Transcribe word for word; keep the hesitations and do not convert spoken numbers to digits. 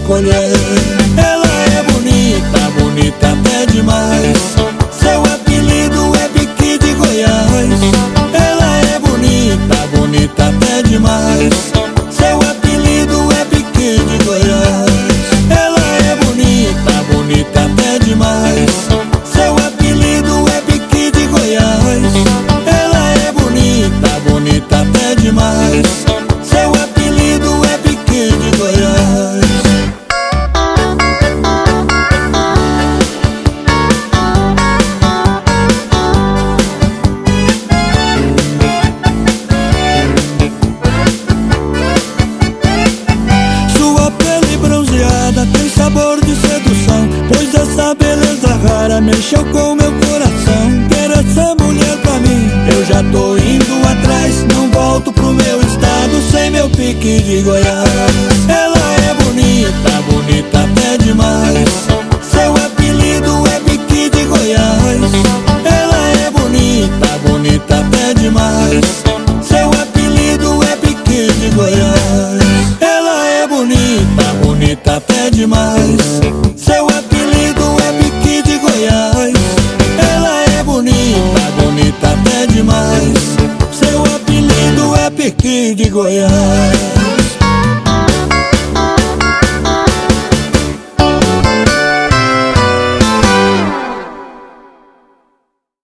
colher. Ela é bonita, bonita até demais. Seu apelido é Pique de Goiás. Ela é bonita, bonita até demais. Seu apelido é Pique de Goiás. Ela é bonita, bonita até demais. Seu apelido é Pique de Goiás. Ela é bonita, bonita até demais. Seu apelido é Pique de Goiás. Sua pele bronzeada tem sabor de sedução, pois essa beleza rara mexeu com meu coração. Quero essa mulher pra mim, eu já tô indo atrás. Não volto pro meu estado sem meu Pique de Goiás. Ela é bonita, bonita até demais. Seu apelido é Pique de Goiás. Ela é bonita, bonita até demais. Seu apelido é Pique de Goiás. Ela é bonita, bonita até demais. Seu apelido é Pique de Goiás. Ela é bonita, bonita até demais. Seu apelido é Pique de Goiás.